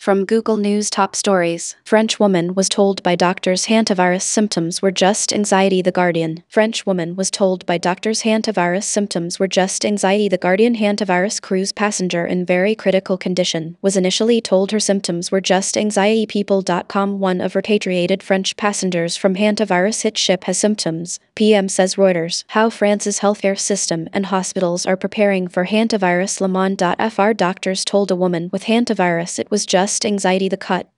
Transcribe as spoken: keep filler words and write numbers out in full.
From Google News Top Stories, French woman was told by doctors hantavirus symptoms were just anxiety. The Guardian. French woman was told by doctors hantavirus symptoms were just anxiety. The Guardian. Hantavirus cruise passenger in very critical condition was initially told her symptoms were just anxiety. People dot com. One of repatriated French passengers from hantavirus hit ship has symptoms, P M says Reuters. How France's healthcare system and hospitals are preparing for hantavirus. Le Monde dot F R. Doctors told a woman with hantavirus it was just anxiety. The Cut.